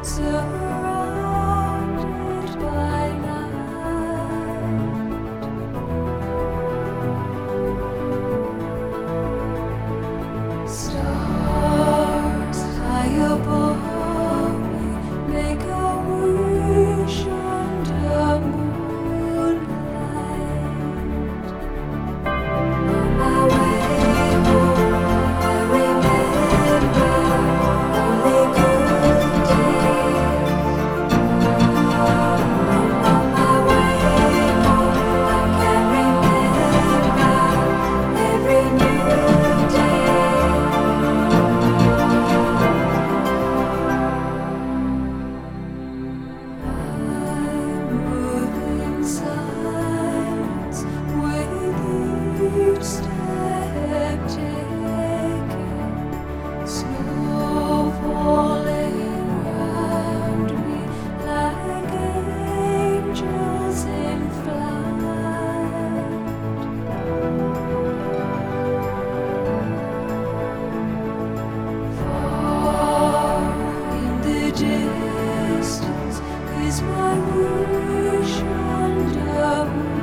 surrounded by night. Stars high above me make a wish under moonlight. On my way home, I remember only good days. On my way home, I can remember every new day. I move in silence with each step taken, snow falling round me like angels in flight. Far in the distance is my wish under moonlight.